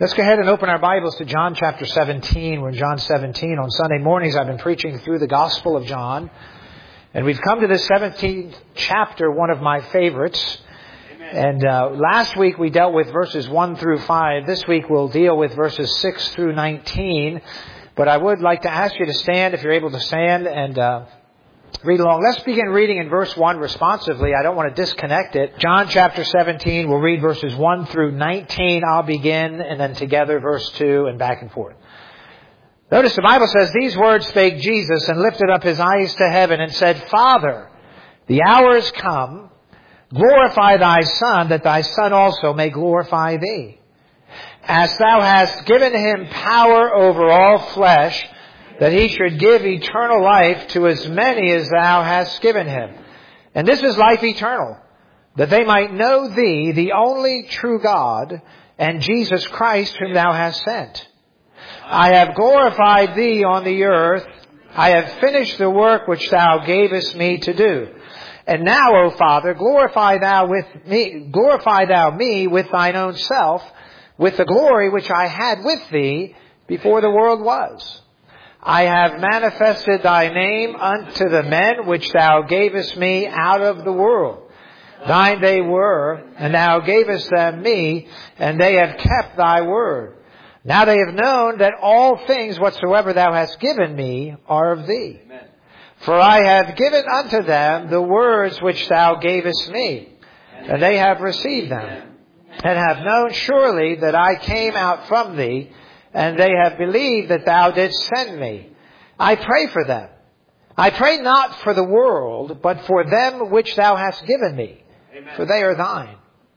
Let's go ahead and open our Bibles to John chapter 17. We're in John 17. On Sunday mornings, I've been preaching through the Gospel of John. And we've come to this 17th chapter, one of my favorites. Amen. And last week we dealt with verses 1 through 5. This week we'll deal with verses 6 through 19. But I would like to ask you to stand, if you're able to stand, and read along. Let's begin reading in verse 1 responsively. I don't want to disconnect it. John chapter 17, we'll read verses 1 through 19. I'll begin, and then together verse 2 and back and forth. Notice the Bible says, "These words spake Jesus, and lifted up his eyes to heaven, and said, Father, the hour is come. Glorify thy Son, that thy Son also may glorify thee. As thou hast given him power over all flesh, that he should give eternal life to as many as thou hast given him. And this is life eternal, that they might know thee, the only true God, and Jesus Christ whom thou hast sent. I have glorified thee on the earth. I have finished the work which thou gavest me to do. And now, O Father, glorify thou me with thine own self, with the glory which I had with thee before the world was. I have manifested thy name unto the men which thou gavest me out of the world. Thine they were, and thou gavest them me, and they have kept thy word. Now they have known that all things whatsoever thou hast given me are of thee. Amen. For I have given unto them the words which thou gavest me, and they have received them, and have known surely that I came out from thee, and they have believed that thou didst send me. I pray for them. I pray not for the world, but for them which thou hast given me. Amen. For they are thine.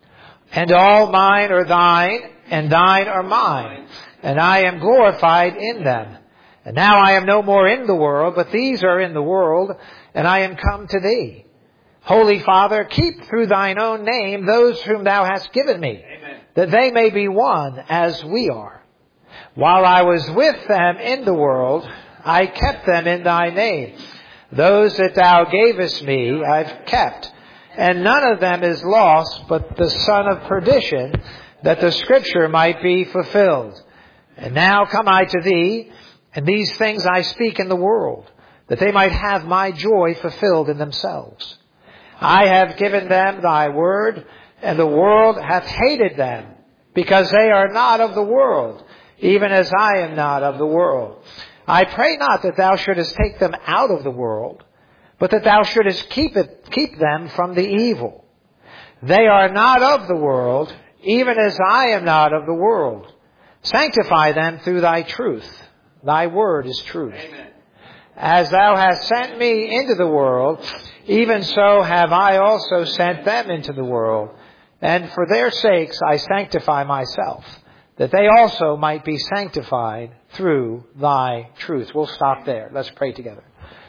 And all mine are thine, and thine are mine. And I am glorified in them. And now I am no more in the world, but these are in the world, and I am come to thee. Holy Father, keep through thine own name those whom thou hast given me, Amen. That they may be one as we are. While I was with them in the world, I kept them in thy name. Those that thou gavest me I've kept. And none of them is lost but the son of perdition, that the scripture might be fulfilled. And now come I to thee, and these things I speak in the world, that they might have my joy fulfilled in themselves. I have given them thy word, and the world hath hated them, because they are not of the world, even as I am not of the world. I pray not that thou shouldest take them out of the world, but that thou shouldest keep them from the evil. They are not of the world, even as I am not of the world. Sanctify them through thy truth. Thy word is truth. Amen. As thou hast sent me into the world, even so have I also sent them into the world. And for their sakes I sanctify myself, that they also might be sanctified through thy truth. We'll stop there. Let's pray together.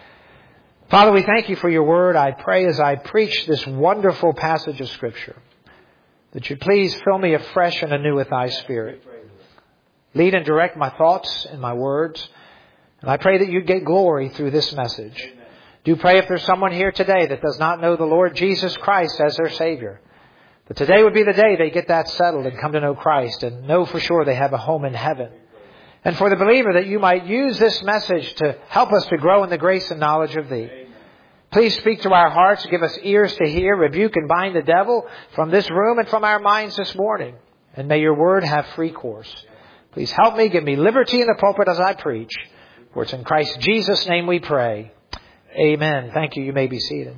Father, we thank you for your word. I pray as I preach this wonderful passage of Scripture, that you please fill me afresh and anew with thy Spirit. Lead and direct my thoughts and my words. And I pray that you get glory through this message. Amen. Do pray if there's someone here today that does not know the Lord Jesus Christ as their Savior, that today would be the day they get that settled and come to know Christ and know for sure they have a home in heaven. And for the believer, that you might use this message to help us to grow in the grace and knowledge of thee. Amen. Please speak to our hearts, give us ears to hear, rebuke and bind the devil from this room and from our minds this morning. And may your word have free course. Please help me, give me liberty in the pulpit as I preach. For it's in Christ Jesus' name we pray. Amen. Thank you. You may be seated.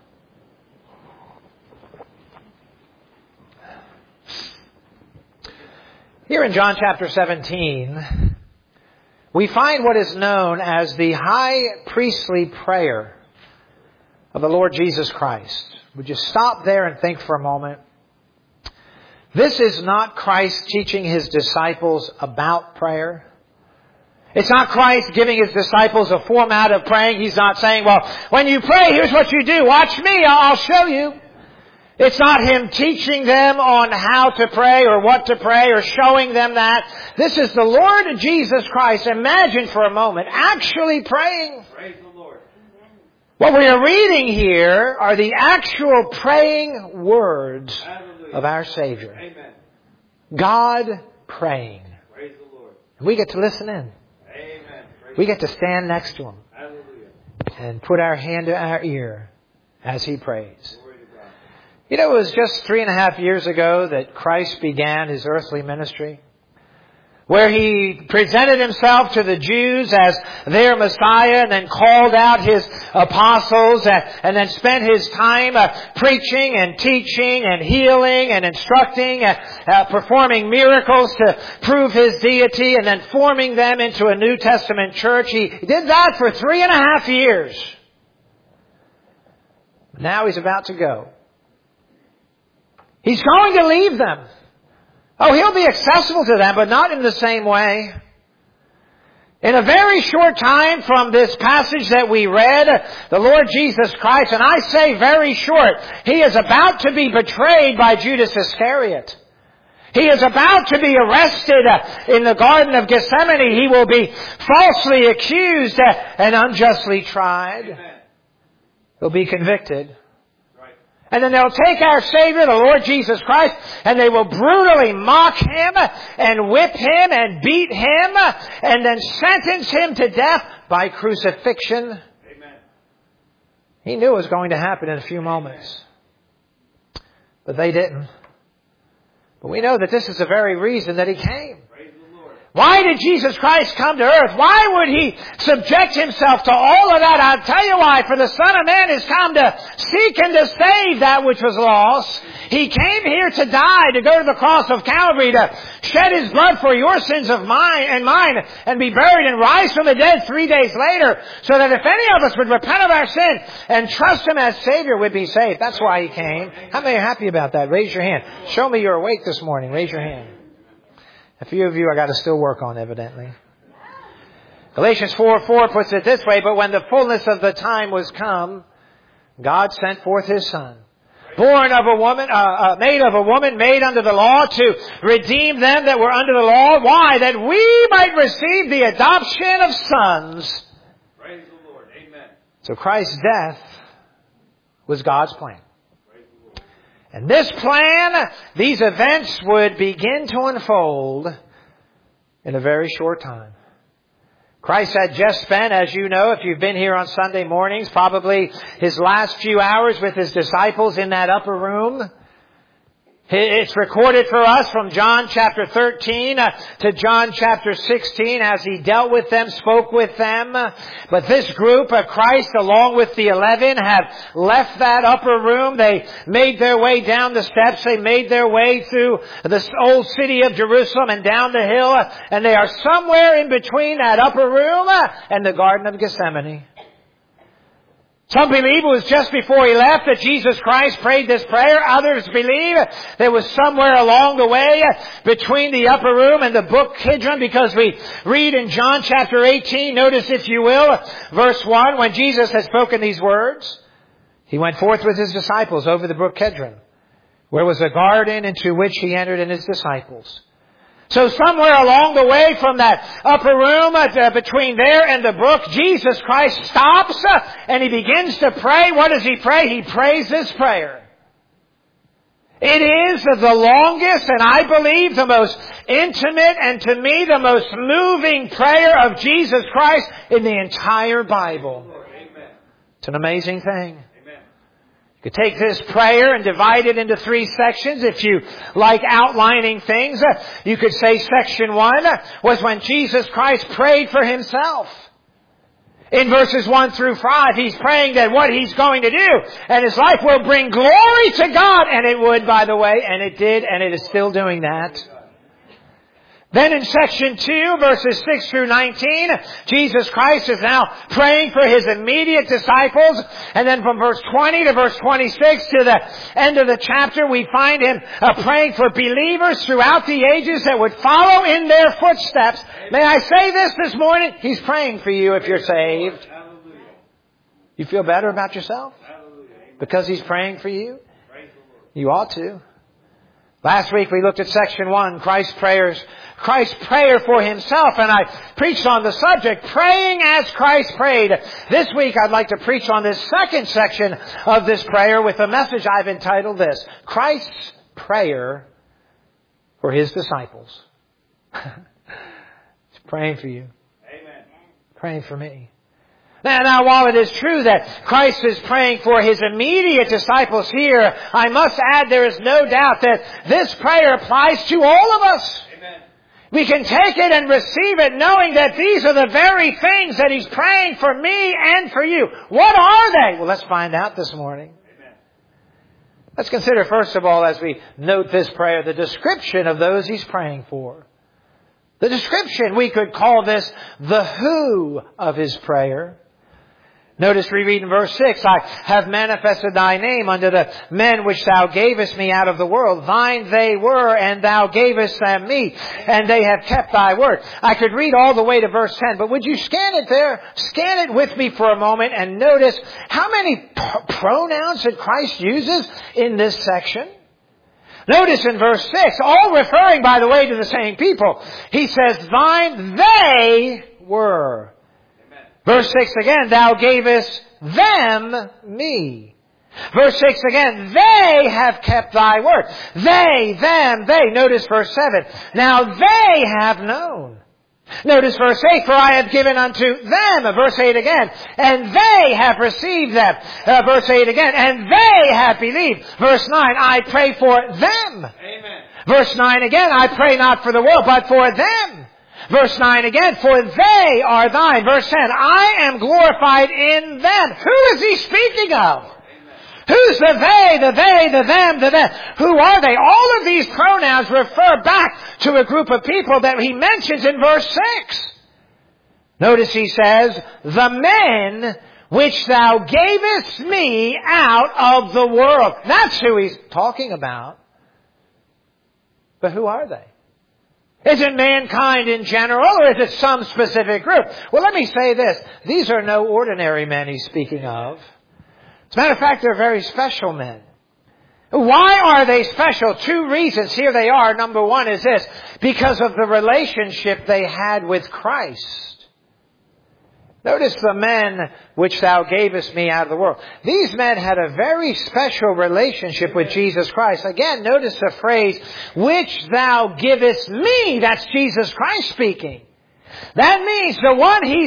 Here in John chapter 17, we find what is known as the high priestly prayer of the Lord Jesus Christ. Would you stop there and think for a moment? This is not Christ teaching his disciples about prayer. It's not Christ giving his disciples a format of praying. He's not saying, well, when you pray, here's what you do. Watch me, I'll show you. It's not him teaching them on how to pray or what to pray or showing them that. This is the Lord Jesus Christ. Imagine for a moment actually praying. Praise the Lord. What we are reading here are the actual praying words of our Savior. Amen. God praying. We get to listen in. We get to stand next to Him and put our hand to our ear as He prays. You know, it was just 3.5 years ago that Christ began His earthly ministry, where He presented Himself to the Jews as their Messiah and then called out His apostles and then spent His time preaching and teaching and healing and instructing, performing miracles to prove His deity and then forming them into a New Testament church. He did that for 3.5 years. Now He's about to go. He's going to leave them. Oh, He'll be accessible to them, but not in the same way. In a very short time from this passage that we read, the Lord Jesus Christ, and I say very short, He is about to be betrayed by Judas Iscariot. He is about to be arrested in the Garden of Gethsemane. He will be falsely accused and unjustly tried. He'll be convicted. And then they'll take our Savior, the Lord Jesus Christ, and they will brutally mock Him and whip Him and beat Him and then sentence Him to death by crucifixion. Amen. He knew it was going to happen in a few moments. But they didn't. But we know that this is the very reason that He came. Why did Jesus Christ come to earth? Why would He subject Himself to all of that? I'll tell you why. For the Son of Man has come to seek and to save that which was lost. He came here to die, to go to the cross of Calvary, to shed His blood for your sins of mine, and be buried and rise from the dead 3 days later, so that if any of us would repent of our sin and trust Him as Savior, we'd be saved. That's why He came. How many are happy about that? Raise your hand. Show me you're awake this morning. Raise your hand. A few of you I got to still work on, evidently. Galatians 4:4 puts it this way, but when the fullness of the time was come, God sent forth His Son, born of a woman, made of a woman, made under the law, to redeem them that were under the law. Why? That we might receive the adoption of sons. Praise the Lord. Amen. So Christ's death was God's plan. And this plan, these events would begin to unfold in a very short time. Christ had just spent, as you know, if you've been here on Sunday mornings, probably His last few hours with His disciples in that upper room. It's recorded for us from John chapter 13 to John chapter 16 as He dealt with them, spoke with them. But this group of Christ, along with the 11, have left that upper room. They made their way down the steps. They made their way through the old city of Jerusalem and down the hill. And they are somewhere in between that upper room and the Garden of Gethsemane. Some believe it was just before He left that Jesus Christ prayed this prayer. Others believe there was somewhere along the way between the upper room and the brook Kidron, because we read in John chapter 18, notice if you will, verse 1, when Jesus had spoken these words, He went forth with His disciples over the brook Kidron, where was a garden into which He entered and His disciples. So somewhere along the way from that upper room between there and the brook, Jesus Christ stops and He begins to pray. What does He pray? He prays this prayer. It is the longest and I believe the most intimate and to me the most moving prayer of Jesus Christ in the entire Bible. It's an amazing thing. You could take this prayer and divide it into 3 sections. If you like outlining things, you could say section 1 was when Jesus Christ prayed for Himself. In verses 1 through 5, He's praying that what He's going to do and His life will bring glory to God. And it would, by the way, and it did, and it is still doing that. Then in section 2, verses 6 through 19, Jesus Christ is now praying for His immediate disciples. And then from verse 20 to verse 26 to the end of the chapter, we find Him praying for believers throughout the ages that would follow in their footsteps. May I say this morning? He's praying for you if you're saved. You feel better about yourself? Because He's praying for you? You ought to. Last week we looked at section 1, Christ's prayer for Himself, and I preached on the subject, praying as Christ prayed. This week I'd like to preach on this second section of this prayer with a message I've entitled this, Christ's prayer for His disciples. He's Praying for you. Amen. Praying for me. Now, while it is true that Christ is praying for His immediate disciples here, I must add there is no doubt that this prayer applies to all of us. Amen. We can take it and receive it knowing that these are the very things that He's praying for me and for you. What are they? Well, let's find out this morning. Amen. Let's consider, first of all, as we note this prayer, the description of those He's praying for. The description, we could call this the who of His prayer. Notice we read in verse 6, I have manifested Thy name unto the men which Thou gavest me out of the world. Thine they were, and Thou gavest them me, and they have kept Thy word. I could read all the way to verse 10, but would you scan it there? Scan it with me for a moment and notice how many pronouns that Christ uses in this section. Notice in verse 6, all referring, by the way, to the same people. He says, Thine they were. Verse 6 again, Thou gavest them me. Verse 6 again, they have kept Thy word. They, them, they. Notice verse 7. Now they have known. Notice verse 8, for I have given unto them. Verse 8 again, and they have received them. Verse 8 again, and they have believed. Verse 9, I pray for them. Amen. Verse 9 again, I pray not for the world, but for them. Verse 9 again, for they are Thine. Verse 10, I am glorified in them. Who is He speaking of? Amen. Who's the they, the them, the them? Who are they? All of these pronouns refer back to a group of people that He mentions in verse 6. Notice He says, the men which Thou gavest me out of the world. That's who He's talking about. But who are they? Is it mankind in general, or is it some specific group? Well, let me say this. These are no ordinary men He's speaking of. As a matter of fact, they're very special men. Why are they special? Two reasons. Here they are. Number one is this. Because of the relationship they had with Christ. Notice the men which Thou gavest me out of the world. These men had a very special relationship with Jesus Christ. Again, notice the phrase, which Thou givest me. That's Jesus Christ speaking. That means the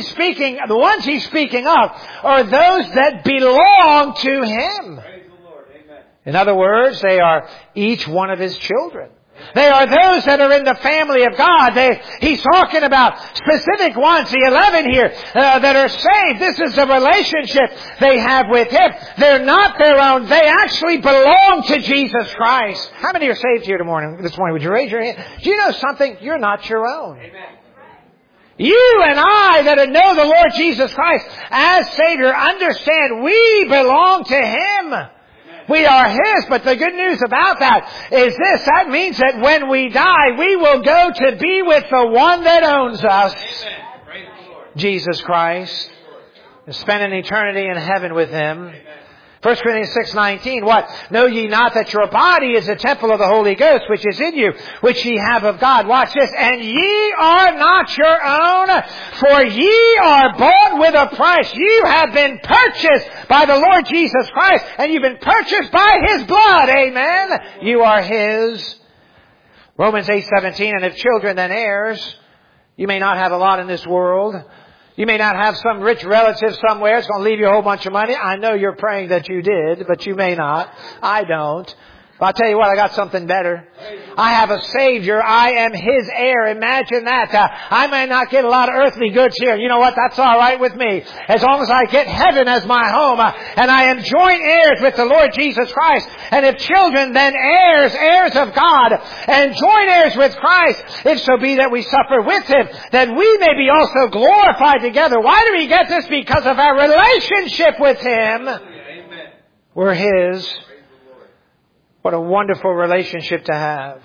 ones He's speaking of are those that belong to Him. Praise the Lord. Amen. In other words, they are each one of His children. They are those that are in the family of God. He's talking about specific ones, the 11 here, that are saved. This is the relationship they have with Him. They're not their own. They actually belong to Jesus Christ. How many are saved here this morning? Would you raise your hand? Do you know something? You're not your own. Amen. You and I that know the Lord Jesus Christ as Savior understand we belong to Him. We are His, but the good news about that is this. That means that when we die, we will go to be with the one that owns us. Amen. Jesus Christ. And spend an eternity in heaven with Him. Amen. 1 Corinthians 6:19, what? Know ye not that your body is a temple of the Holy Ghost, which is in you, which ye have of God. Watch this. And ye are not your own, for ye are bought with a price. You have been purchased by the Lord Jesus Christ, and you've been purchased by His blood. Amen. You are His. Romans 8:17, and if children, then heirs. You may not have a lot in this world. You may not have some rich relative somewhere. It's going to leave you a whole bunch of money. I know you're praying that you did, but you may not. I don't. But I'll tell you what, I got something better. I have a Savior. I am His heir. Imagine that. I may not get a lot of earthly goods here. You know what? That's all right with me. As long as I get heaven as my home. And I am joint heirs with the Lord Jesus Christ. And if children, then heirs, heirs of God. And joint heirs with Christ. If so be that we suffer with Him, that we may be also glorified together. Why do we get this? Because of our relationship with Him. Amen. We're His. What a wonderful relationship to have.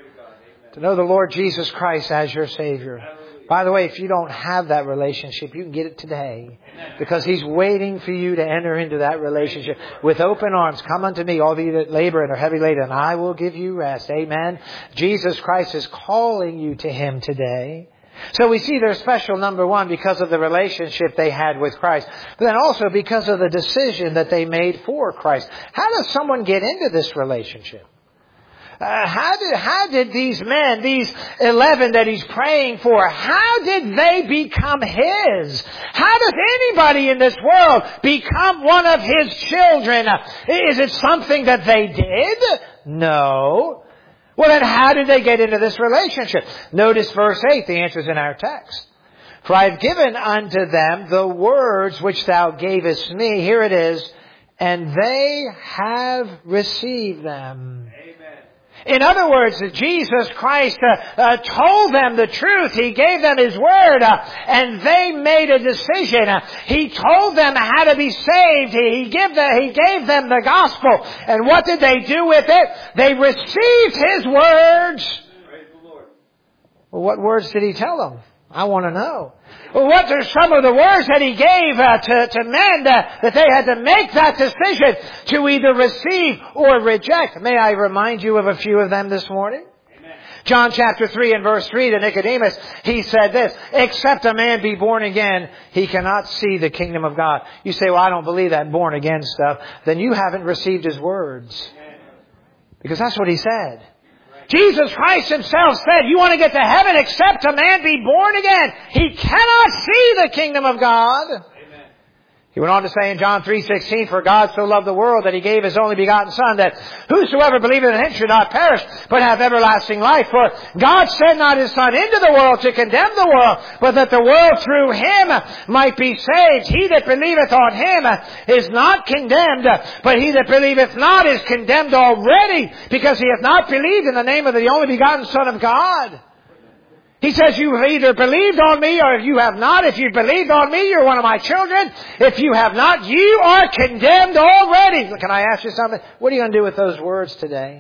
To know the Lord Jesus Christ as your Savior. By the way, if you don't have that relationship, you can get it today. Because He's waiting for you to enter into that relationship. With open arms, come unto me, all of you that labor and are heavy laden, and I will give you rest. Amen. Jesus Christ is calling you to Him today. So we see they're special, number one, because of the relationship they had with Christ. But then also because of the decision that they made for Christ. How does someone get into this relationship? How did these men, these 11 that he's praying for, how did they become his? How does anybody in this world become one of his children? Is it something that they did? No. Well, then how did they get into this relationship? Notice verse 8, the answer is in our text. For I have given unto them the words which thou gavest me. Here it is. And they have received them. Amen. In other words, Jesus Christ told them the truth. He gave them His Word, and they made a decision. He told them how to be saved. He gave them the gospel. And what did they do with it? They received His words. Praise the Lord. Well, what words did He tell them? I want to know. Well, what are some of the words that He gave to men that they had to make that decision to either receive or reject? May I remind you of a few of them this morning? Amen. John chapter 3 and verse 3 to Nicodemus, He said this, except a man be born again, he cannot see the kingdom of God. You say, well, I don't believe that born again stuff. Then you haven't received His words. Because that's what He said. Jesus Christ Himself said, you want to get to heaven except a man be born again. He cannot see the kingdom of God. Amen. He went on to say in John 3:16, for God so loved the world that He gave His only begotten Son, that whosoever believeth in Him should not perish, but have everlasting life. For God sent not His Son into the world to condemn the world, but that the world through Him might be saved. He that believeth on Him is not condemned, but he that believeth not is condemned already, because he hath not believed in the name of the only begotten Son of God. He says, you have either believed on me or you have not. If you believed on me, you're one of my children. If you have not, you are condemned already. Can I ask you something? What are you going to do with those words today?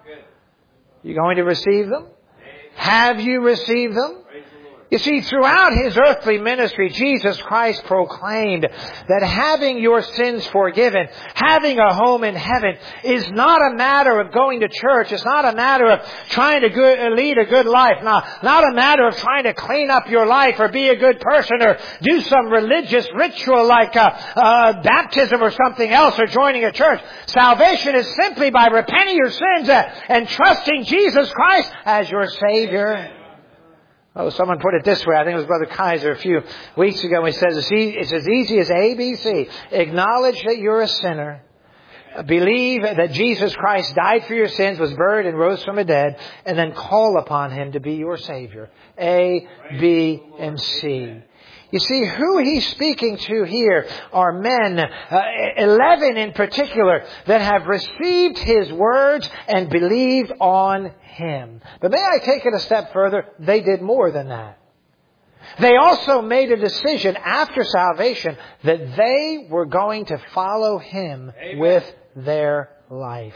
You going to receive them? Have you received them? You see, throughout His earthly ministry, Jesus Christ proclaimed that having your sins forgiven, having a home in heaven, is not a matter of going to church. It's not a matter of trying to lead a good life. Not a matter of trying to clean up your life or be a good person or do some religious ritual like baptism or something else or joining a church. Salvation is simply by repenting your sins and trusting Jesus Christ as your Savior. Oh, someone put it this way. I think it was Brother Kaiser a few weeks ago. He says, it's as easy as ABC. Acknowledge that you're a sinner. Believe that Jesus Christ died for your sins, was buried, and rose from the dead. And then call upon Him to be your Savior. A, B, and C. You see, who He's speaking to here are men, 11 in particular, that have received His words and believed on Him. But may I take it a step further? They did more than that. They also made a decision after salvation that they were going to follow Him Amen. With their life.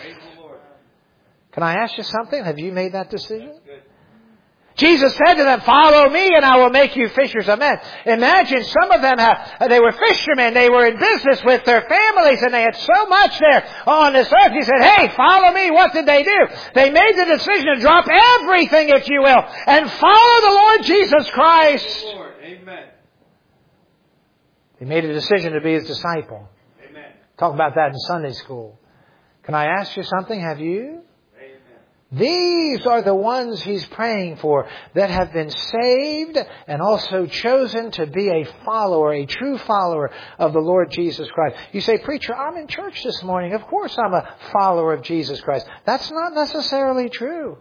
Can I ask you something? Have you made that decision? Jesus said to them, follow me and I will make you fishers of men. Imagine some of them, they were fishermen, they were in business with their families and they had so much there on this earth. He said, hey, follow me. What did they do? They made the decision to drop everything, if you will, and follow the Lord Jesus Christ. Lord. Amen. They made a decision to be His disciple. Amen. Talk about that in Sunday school. Can I ask you something? Have you? These are the ones He's praying for that have been saved and also chosen to be a follower, a true follower of the Lord Jesus Christ. You say, preacher, I'm in church this morning. Of course I'm a follower of Jesus Christ. That's not necessarily true.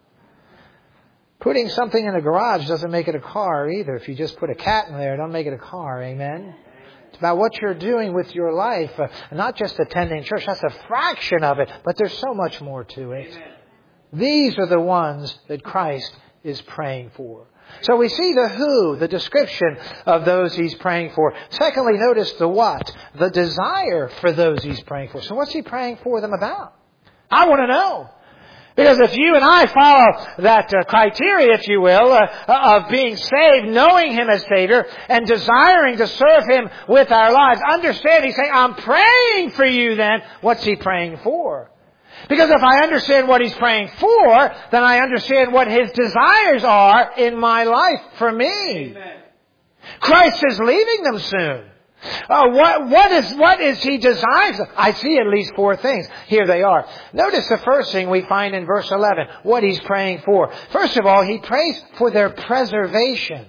Putting something in a garage doesn't make it a car either. If you just put a cat in there, don't make it a car. Amen? It's about what you're doing with your life, not just attending church. That's a fraction of it, but there's so much more to it. Amen. These are the ones that Christ is praying for. So we see the who, the description of those He's praying for. Secondly, notice the what, the desire for those He's praying for. So what's He praying for them about? I want to know. Because if you and I follow that criteria, if you will, of being saved, knowing Him as Savior, and desiring to serve Him with our lives, understand He's saying, I'm praying for you then. What's He praying for? Because if I understand what He's praying for, then I understand what His desires are in my life for me. Amen. Christ is leaving them soon. What is he desiring? I see at least 4 things. Here they are. Notice the first thing we find in verse 11, what he's praying for. First of all, he prays for their preservation.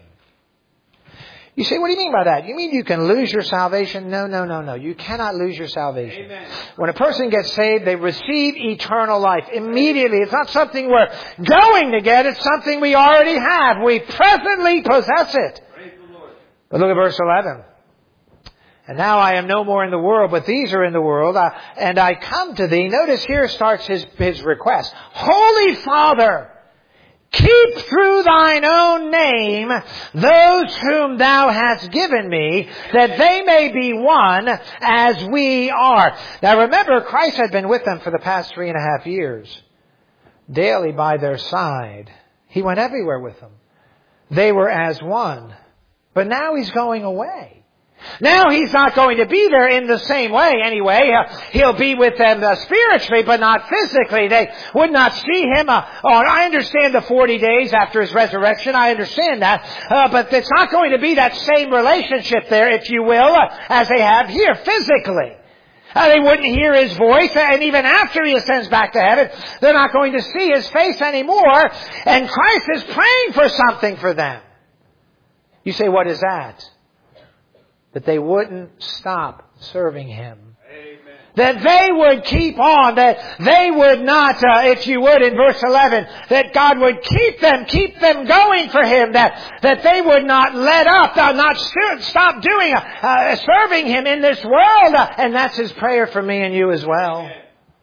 You say, what do you mean by that? You mean you can lose your salvation? No. You cannot lose your salvation. Amen. When a person gets saved, they receive eternal life immediately. It's not something we're going to get. It's something we already have. We presently possess it. Praise the Lord. But look at verse 11. And now I am no more in the world, but these are in the world, and I come to thee. Notice here starts his request. Holy Father, keep through thine own name those whom thou hast given me, that they may be one as we are. Now remember, Christ had been with them for the past 3.5 years, daily by their side. He went everywhere with them. They were as one. But now he's going away. Now he's not going to be there in the same way anyway. He'll be with them spiritually, but not physically. They would not see him. I understand the 40 days after his resurrection. I understand that. But it's not going to be that same relationship there, if you will, as they have here physically. They wouldn't hear his voice, and even after he ascends back to heaven, they're not going to see his face anymore. And Christ is praying for something for them. You say, what is that? That they wouldn't stop serving him. Amen. That they would keep on. That they would not, if you would, in verse 11, that God would keep them going for him. That they would not let up, not stop doing, serving him in this world. And that's his prayer for me and you as well. Amen.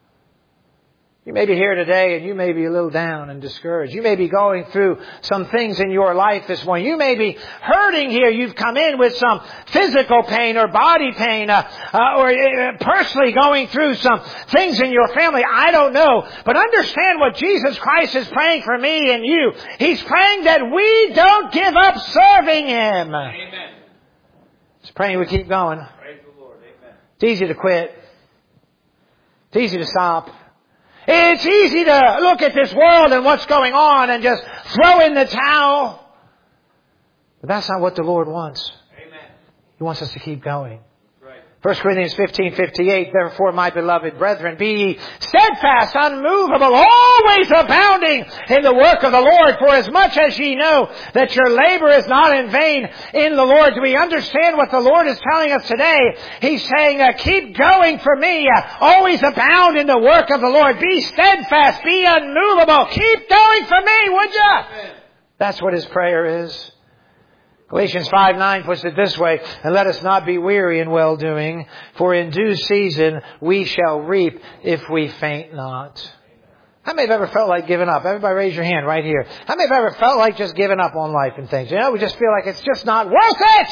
You may be here today and you may be a little down and discouraged. You may be going through some things in your life this morning. You may be hurting here. You've come in with some physical pain or body pain or personally going through some things in your family. I don't know. But understand what Jesus Christ is praying for me and you. He's praying that we don't give up serving him. Amen. He's praying we keep going. Praise the Lord. Amen. It's easy to quit. It's easy to stop. It's easy to look at this world and what's going on and just throw in the towel. But that's not what the Lord wants. Amen. He wants us to keep going. Right. 1 Corinthians 15:58, therefore, my beloved brethren, be ye steadfast, unmovable, always abounding in the work of the Lord, for as much as ye know that your labor is not in vain in the Lord. Do we understand what the Lord is telling us today? He's saying, keep going for me, always abound in the work of the Lord. Be steadfast, be unmovable, keep going for me, would you? Amen. That's what his prayer is. Galatians 5:9 puts it this way, and let us not be weary in well-doing, for in due season we shall reap if we faint not. How many have ever felt like giving up? Everybody raise your hand right here. How many have ever felt like just giving up on life and things? You know, we just feel like it's just not worth it.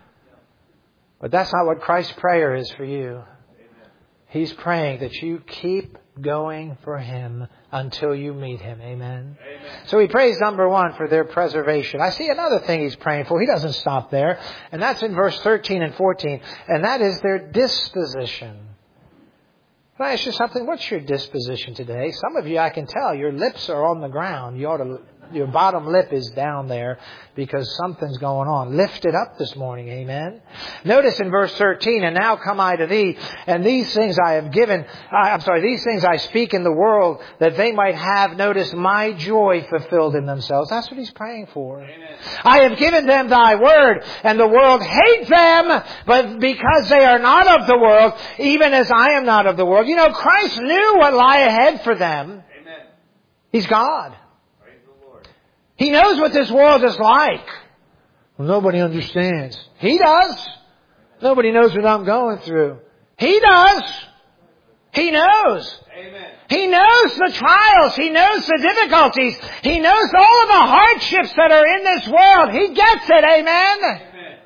But that's not what Christ's prayer is for you. He's praying that you keep going for him until you meet him. Amen. Amen. So he prays, number one, for their preservation. I see another thing he's praying for. He doesn't stop there. And that's in verse 13 and 14. And that is their disposition. Can I ask you something? What's your disposition today? Some of you, I can tell, your lips are on the ground. Your bottom lip is down there because something's going on. Lift it up this morning. Amen. Notice in verse 13, and now come I to thee, and these things I have given, these things I speak in the world, that they might have, notice, my joy fulfilled in themselves. That's what he's praying for. Amen. I have given them thy word, and the world hates them, but because they are not of the world, even as I am not of the world. You know, Christ knew what lay ahead for them. Amen. He's God. Praise the Lord. He knows what this world is like. Well, nobody understands. He does. Nobody knows what I'm going through. He does. He knows. Amen. He knows the trials. He knows the difficulties. He knows all of the hardships that are in this world. He gets it. Amen. Amen.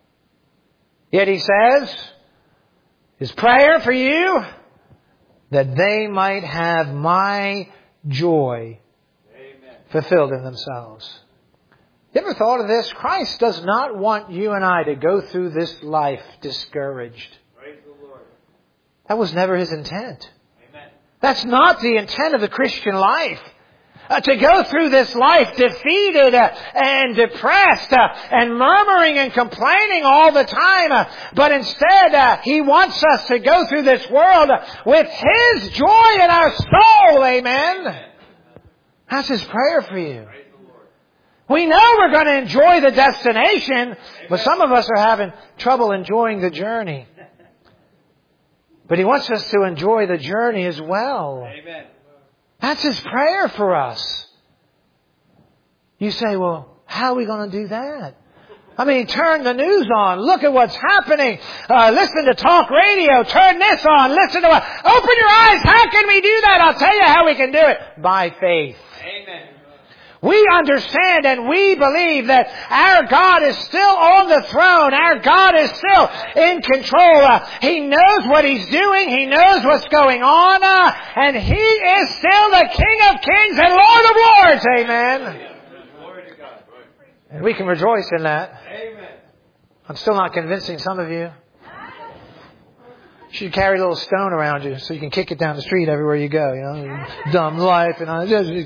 Yet he says, his prayer for you, that they might have my joy Amen. fulfilled in themselves. You ever thought of this? Christ does not want you and I to go through this life discouraged. Praise the Lord. That was never his intent. Amen. That's not the intent of the Christian life. To go through this life defeated and depressed and murmuring and complaining all the time. But instead, He wants us to go through this world with His joy in our soul. Amen. That's His prayer for you. We know we're going to enjoy the destination, but some of us are having trouble enjoying the journey. But He wants us to enjoy the journey as well. Amen. That's His prayer for us. You say, well, how are we going to do that? I mean, turn the news on. Look at what's happening. Listen to talk radio. Turn this on. Listen to what. Open your eyes. How can we do that? I'll tell you how we can do it. By faith. Amen. We understand and we believe that our God is still on the throne. Our God is still in control. He knows what He's doing. He knows what's going on. And He is still the King of Kings and Lord of Lords. Amen. Glory to God. And we can rejoice in that. Amen. I'm still not convincing some of you. You should carry a little stone around you so you can kick it down the street everywhere you go. You know, dumb life and I just,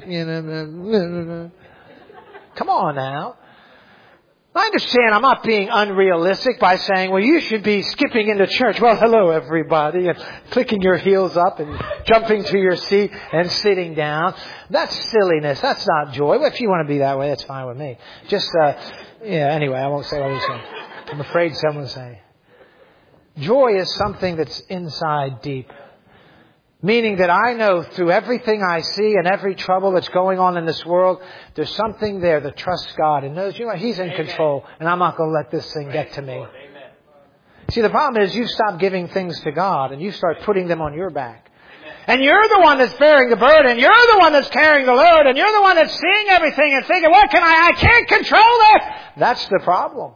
come on now. I understand I'm not being unrealistic by saying, well, you should be skipping into church. Well, hello, everybody, and clicking your heels up and jumping to your seat and sitting down. That's silliness. That's not joy. Well, if you want to be that way, that's fine with me. Just, anyway, I won't say what I'm saying. I'm afraid someone will say. Joy is something that's inside deep. Meaning that I know through everything I see and every trouble that's going on in this world, there's something there that trusts God and knows, He's in control and I'm not going to let this thing get to me. See, the problem is you stop giving things to God and you start putting them on your back. And you're the one that's bearing the burden. You're the one that's carrying the load. And you're the one that's seeing everything and thinking, what can I can't control it. That's the problem.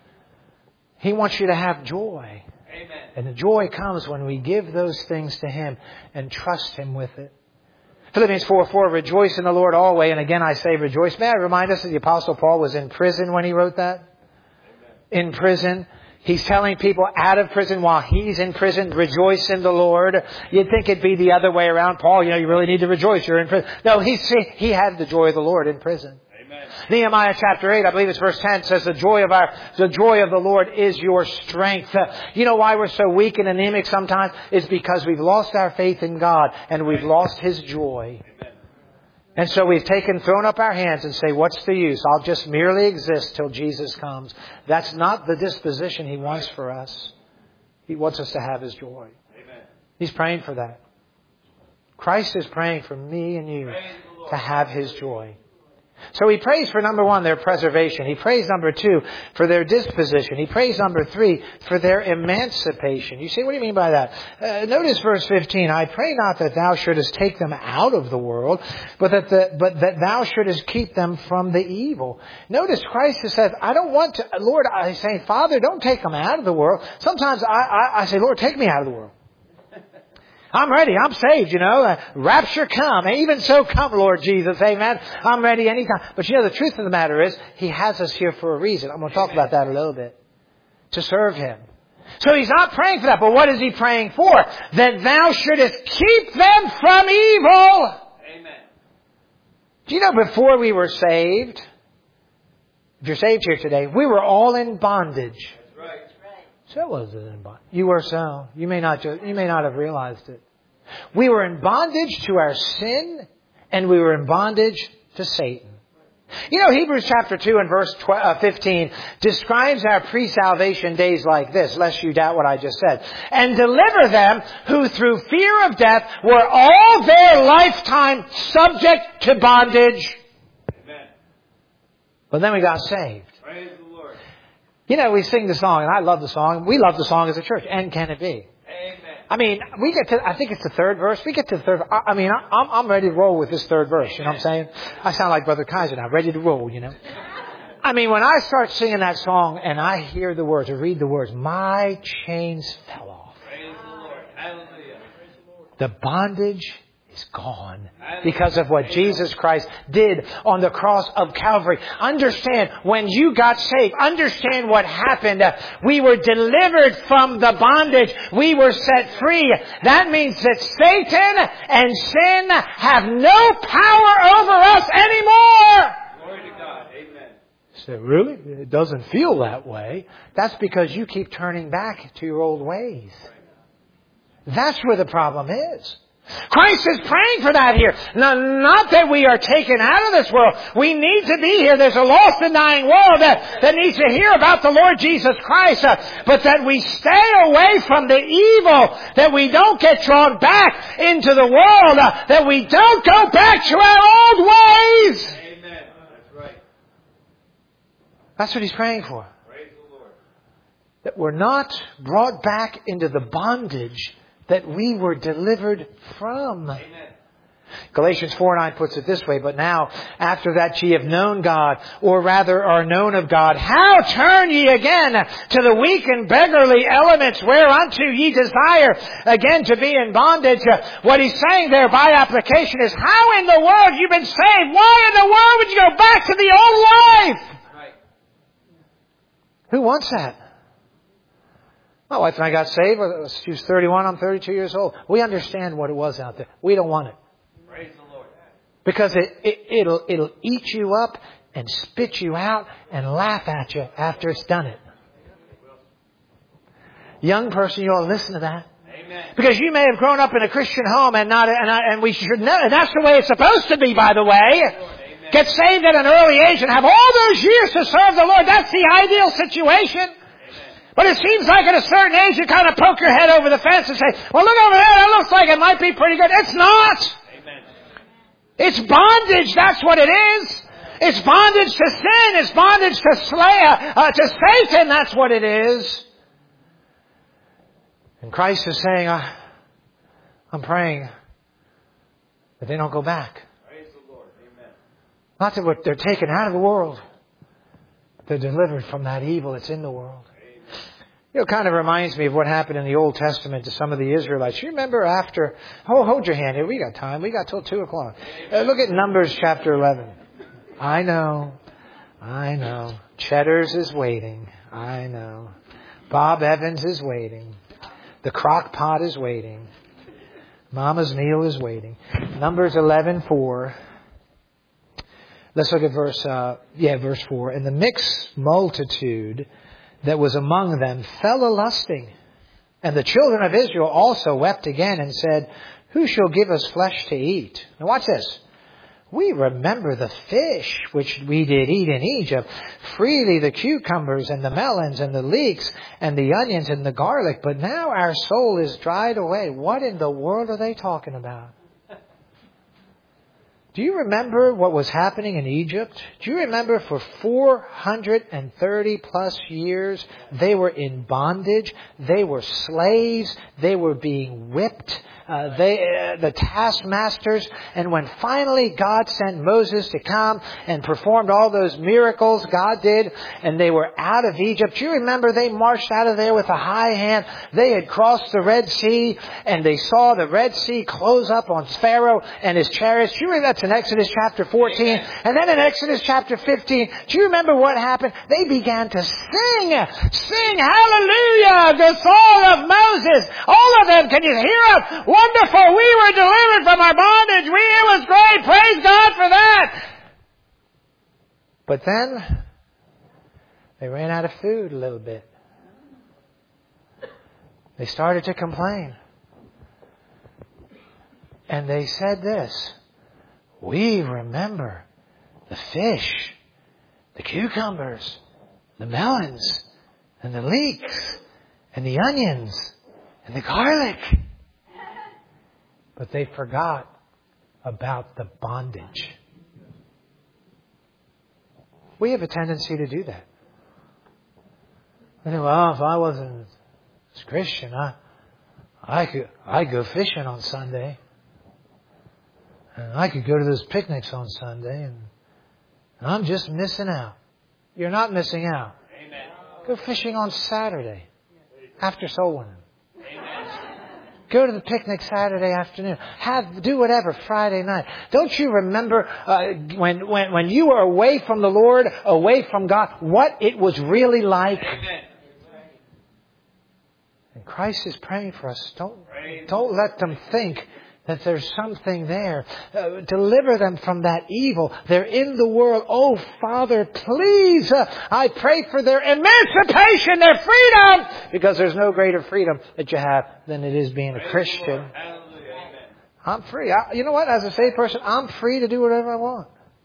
He wants you to have joy. Amen. And the joy comes when we give those things to Him and trust Him with it. Philippians 4:4, rejoice in the Lord always. And again, I say rejoice. May I remind us that the Apostle Paul was in prison when he wrote that? Amen. In prison. He's telling people out of prison while he's in prison, rejoice in the Lord. You'd think it'd be the other way around. Paul, you really need to rejoice. You're in prison. No, he had the joy of the Lord in prison. Nehemiah chapter 8, I believe it's verse 10, says the joy of the Lord is your strength. You know why we're so weak and anemic sometimes? It's because we've lost our faith in God and we've lost His joy. Amen. And so we've thrown up our hands and say, what's the use? I'll just merely exist till Jesus comes. That's not the disposition He wants for us. He wants us to have His joy. Amen. He's praying for that. Christ is praying for me and you to have His joy. So He prays for, number one, their preservation. He prays, number two, for their disposition. He prays, number three, for their emancipation. You see, what do you mean by that? Notice verse 15. I pray not that Thou shouldest take them out of the world, but that Thou shouldest keep them from the evil. Notice Christ says, I don't want to, Lord, I say, Father, don't take them out of the world. Sometimes I say, Lord, take me out of the world. I'm ready. I'm saved, Rapture come. Even so come, Lord Jesus. Amen. I'm ready anytime. But the truth of the matter is, He has us here for a reason. I'm going to talk about that a little bit. To serve Him. So He's not praying for that. But what is He praying for? That Thou shouldest keep them from evil. Amen. Do you know before we were saved, if you're saved here today, we were all in bondage. So was it in bondage. You were so. You may not have realized it. We were in bondage to our sin, and we were in bondage to Satan. Hebrews chapter 2 and verse 15 describes our pre-salvation days like this, lest you doubt what I just said. And deliver them who through fear of death were all their lifetime subject to bondage. Amen. But then we got saved. Praise the Lord. We sing the song, and I love the song. We love the song as a church. And can it be? Amen. I mean, we get to, I think it's the third verse. We get to the third. I'm ready to roll with this third verse. You know what I'm saying? I sound like Brother Kaiser now, ready to roll, I mean, when I start singing that song and I hear the words or read the words, my chains fell off. Praise the Lord. Hallelujah. The bondage is It's gone because of what Jesus Christ did on the cross of Calvary. Understand, when you got saved, understand what happened. We were delivered from the bondage. We were set free. That means that Satan and sin have no power over us anymore. Glory to God. Amen. So really? It doesn't feel that way. That's because you keep turning back to your old ways. That's where the problem is. Christ is praying for that here. Now, not that we are taken out of this world. We need to be here. There's a lost and dying world that needs to hear about the Lord Jesus Christ. But that we stay away from the evil. That we don't get drawn back into the world. That we don't go back to our old ways. Amen. That's right. That's what He's praying for. Praise the Lord. That we're not brought back into the bondage that we were delivered from. Amen. Galatians 4:9 puts it this way, but now, after that ye have known God, or rather are known of God, how turn ye again to the weak and beggarly elements whereunto ye desire again to be in bondage? What he's saying there by application is, how in the world you've been saved? Why in the world would you go back to the old life? Right. Who wants that? My wife and I got saved. She was 31. I'm 32 years old. We understand what it was out there. We don't want it. Praise the Lord. Because it'll eat you up and spit you out and laugh at you after it's done it. Young person, you ought to listen to that. Amen. Because you may have grown up in a Christian home and we should know, and that's the way it's supposed to be, by the way. Amen. Get saved at an early age and have all those years to serve the Lord. That's the ideal situation. But it seems like at a certain age you kind of poke your head over the fence and say, well, look over there, that looks like it might be pretty good. It's not. Amen. It's bondage, that's what it is. It's bondage to sin. It's bondage to Satan, that's what it is. And Christ is saying, I'm praying that they don't go back. Praise the Lord. Amen. Not that they're taken out of the world. They're delivered from that evil that's in the world. You know, it kind of reminds me of what happened in the Old Testament to some of the Israelites. You remember after... hold your hand here. We got time. We got till 2 o'clock. Look at Numbers chapter 11. I know. Cheddar's is waiting. I know. Bob Evans is waiting. The crock pot is waiting. Mama's meal is waiting. Numbers 11:4. Let's look at verse 4. And the mixed multitude that was among them fell a-lusting. And the children of Israel also wept again and said, who shall give us flesh to eat? Now watch this. We remember the fish which we did eat in Egypt, freely the cucumbers and the melons and the leeks and the onions and the garlic, but now our soul is dried away. What in the world are they talking about? Do you remember what was happening in Egypt? Do you remember for 430 plus years they were in bondage? They were slaves. They were being whipped. The taskmasters. And when finally God sent Moses to come and performed all those miracles God did, and they were out of Egypt. Do you remember they marched out of there with a high hand? They had crossed the Red Sea, and they saw the Red Sea close up on Pharaoh and his chariots. Do you remember that's in Exodus chapter 14? And then in Exodus chapter 15, do you remember what happened? They began to sing hallelujah, the song of Moses. All of them, can you hear us? Wonderful, we were delivered from our bondage. It was great. Praise God for that. But then they ran out of food a little bit. They started to complain. And they said this, we remember the fish, the cucumbers, the melons, and the leeks, and the onions, and the garlic. But they forgot about the bondage. We have a tendency to do that. I think, well, if I wasn't a Christian, I'd go fishing on Sunday. And I could go to those picnics on Sunday, and I'm just missing out. You're not missing out. Amen. Go fishing on Saturday after soul winning. Amen. Go to the picnic Saturday afternoon. Do whatever Friday night. Don't you remember when you were away from the Lord, away from God, what it was really like? Amen. And Christ is praying for us. Don't let them think that there's something there. Deliver them from that evil. They're in the world. Oh, Father, please, I pray for their emancipation, their freedom, because there's no greater freedom that you have than it is being a Christian. I'm free. You know what? As a saved person, I'm free to do whatever I want.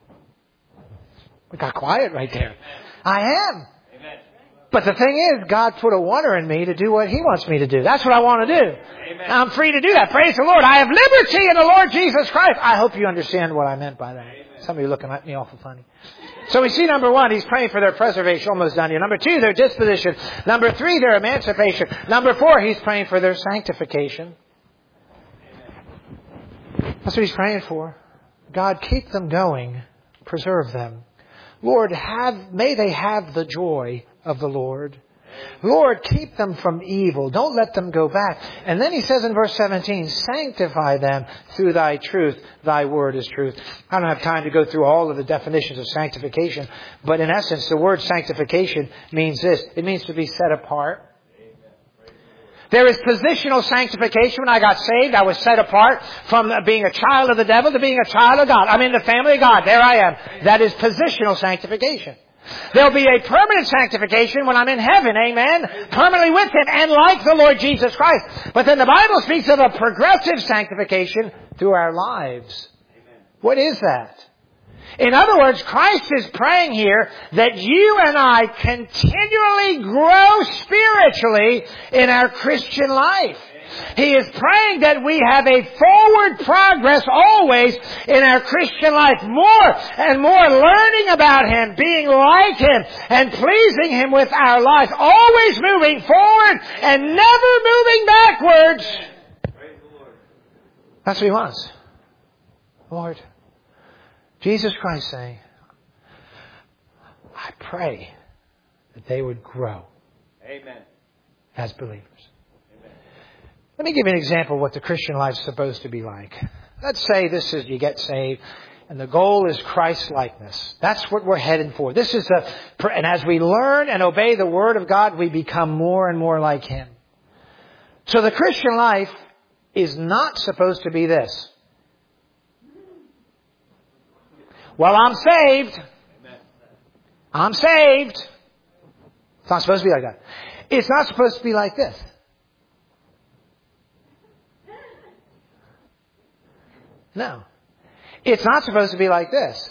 We got quiet right there. I am. But the thing is, God put a wonder in me to do what He wants me to do. That's what I want to do. Amen. I'm free to do that. Praise the Lord. I have liberty in the Lord Jesus Christ. I hope you understand what I meant by that. Amen. Some of you are looking at me awful funny. So we see number 1, He's praying for their preservation. Almost done here. Number 2, their disposition. Number 3, their emancipation. Number 4, He's praying for their sanctification. That's what He's praying for. God, keep them going. Preserve them. Lord, may they have the joy of the Lord. Lord, keep them from evil. Don't let them go back. And then He says in verse 17, sanctify them through Thy truth. Thy word is truth. I don't have time to go through all of the definitions of sanctification, but in essence, the word sanctification means this. It means to be set apart. There is positional sanctification. When I got saved, I was set apart from being a child of the devil to being a child of God. I'm in the family of God. There I am. That is positional sanctification. There'll be a permanent sanctification when I'm in heaven, amen, permanently with Him and like the Lord Jesus Christ. But then the Bible speaks of a progressive sanctification through our lives. What is that? In other words, Christ is praying here that you and I continually grow spiritually in our Christian life. He is praying that we have a forward progress always in our Christian life. More and more learning about Him, being like Him, and pleasing Him with our lives. Always moving forward and never moving backwards. That's what He wants. Lord, Jesus Christ saying, I pray that they would grow. Amen. As believers. Let me give you an example of what the Christian life is supposed to be like. Let's say you get saved, and the goal is Christ-likeness. That's what we're heading for. And as we learn and obey the Word of God, we become more and more like Him. So the Christian life is not supposed to be this. Well, I'm saved. I'm saved. It's not supposed to be like that. It's not supposed to be like this. No. It's not supposed to be like this.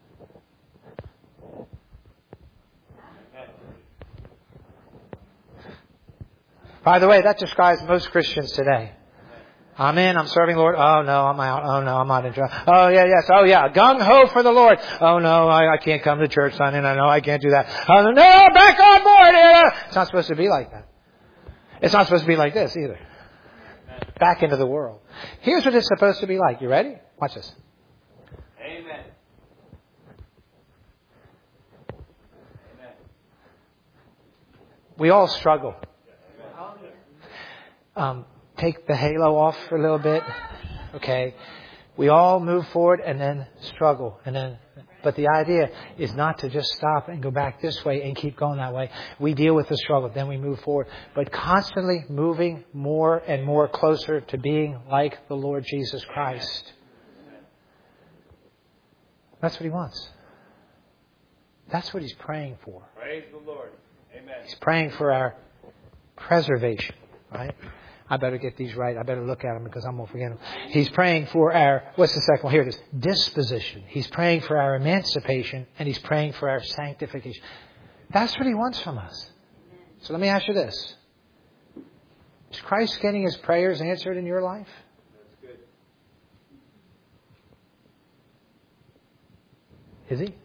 By the way, that describes most Christians today. I'm in, I'm serving the Lord. Oh no, I'm out. Oh no, I'm not interested. Oh yeah, yes. Oh yeah, gung-ho for the Lord. Oh no, I can't come to church Sunday. No, I can't do that. Oh no, back on board. It's not supposed to be like that. It's not supposed to be like this either. Back into the world. Here's what it's supposed to be like. You ready? Watch this. Amen. We all struggle. Take the halo off for a little bit. Okay. We all move forward and then struggle. But the idea is not to just stop and go back this way and keep going that way. We deal with the struggle, then we move forward. But constantly moving more and more closer to being like the Lord Jesus Christ. That's what He wants. That's what He's praying for. Praise the Lord. Amen. He's praying for our preservation, right? I better get these right. I better look at them because I'm going to forget them. He's praying for what's the second one? Here it is. Disposition. He's praying for our emancipation and He's praying for our sanctification. That's what He wants from us. So let me ask you this. Is Christ getting His prayers answered in your life? That's good. Is He?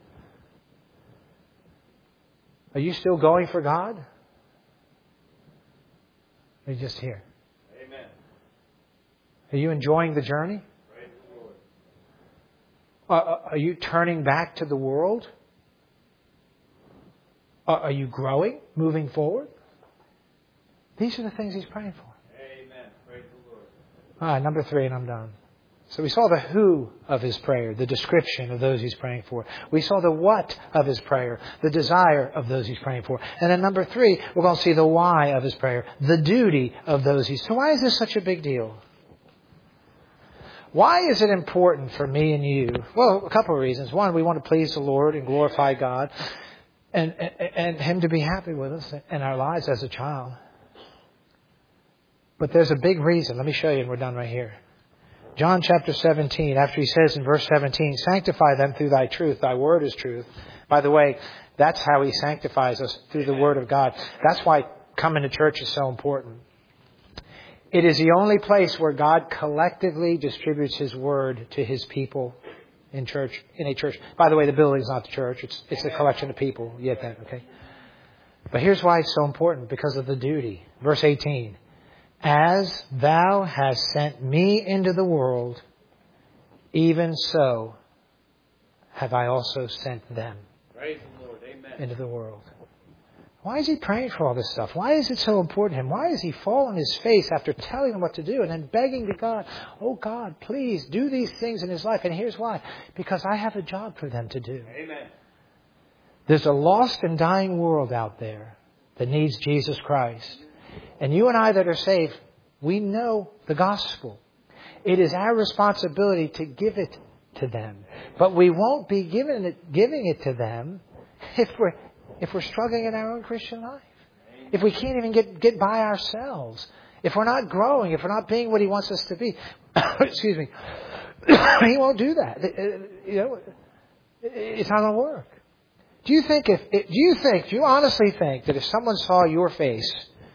Are you still going for God? Or are you just here? Amen. Are you enjoying the journey? Praise the Lord. Are you turning back to the world? Are you growing, moving forward? These are the things He's praying for. Amen. Praise the Lord. All right, number 3, and I'm done. So we saw the who of his prayer, the description of those he's praying for. We saw the what of his prayer, the desire of those he's praying for. And then number 3, we're going to see the why of his prayer, the duty of those he's... So why is this such a big deal? Why is it important for me and you? Well, a couple of reasons. One, we want to please the Lord and glorify God and Him to be happy with us in our lives as a child. But there's a big reason. Let me show you, and we're done right here. John chapter 17, after he says in verse 17, sanctify them through thy truth. Thy word is truth. By the way, that's how he sanctifies us, through the word of God. That's why coming to church is so important. It is the only place where God collectively distributes his word to his people in a church. By the way, the building is not the church. It's a collection of people. You get that, okay? But here's why it's so important, because of the duty. Verse 18. As thou hast sent me into the world, even so have I also sent them. Praise the Lord. Amen. Into the world. Why is he praying for all this stuff? Why is it so important to him? Why does he fall on his face after telling them what to do and then begging to God, oh God, please do these things in his life? And here's why. Because I have a job for them to do. Amen. There's a lost and dying world out there that needs Jesus Christ. And you and I that are saved, we know the gospel. It is our responsibility to give it to them. But we won't be giving it to them if we're struggling in our own Christian life. If we can't even get by ourselves. If we're not growing. If we're not being what he wants us to be. Excuse me. He won't do that. It's not going to work. Do you honestly think that if someone saw your face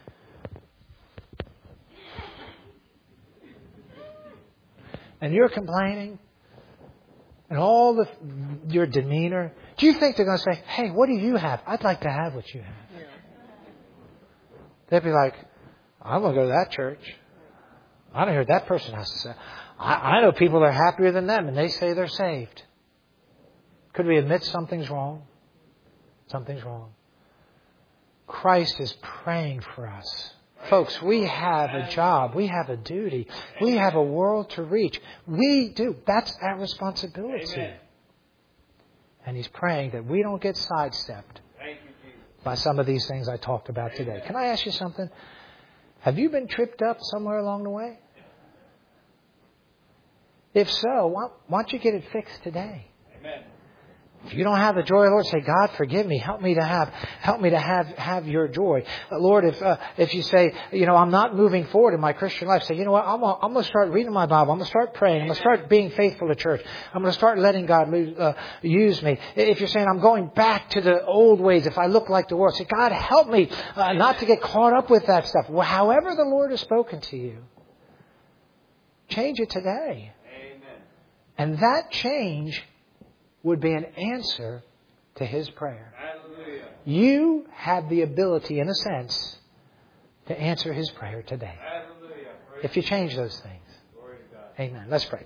and you're complaining and all your demeanor, do you think they're going to say, hey, what do you have? I'd like to have what you have. Yeah. They'd be like, I'm going to go to that church. I don't hear what that person has to say. I know people that are happier than them and they say they're saved. Could we admit something's wrong? Something's wrong. Christ is praying for us. Folks, we have a job. We have a duty. We have a world to reach. We do. That's our responsibility. Amen. And he's praying that we don't get sidestepped by some of these things I talked about today. Can I ask you something? Have you been tripped up somewhere along the way? If so, why don't you get it fixed today? Amen. If you don't have the joy of the Lord, say, God, forgive me. Help me to have your joy. Lord, if you say, I'm not moving forward in my Christian life, say, you know what, I'm going to start reading my Bible. I'm going to start praying. I'm going to start being faithful to church. I'm going to start letting God use me. If you're saying, I'm going back to the old ways, if I look like the world, say, God, help me not to get caught up with that stuff. Well, however the Lord has spoken to you, change it today. Amen. And that change would be an answer to his prayer. Hallelujah. You have the ability, in a sense, to answer his prayer today. Hallelujah. If you change those things. Amen. Let's pray.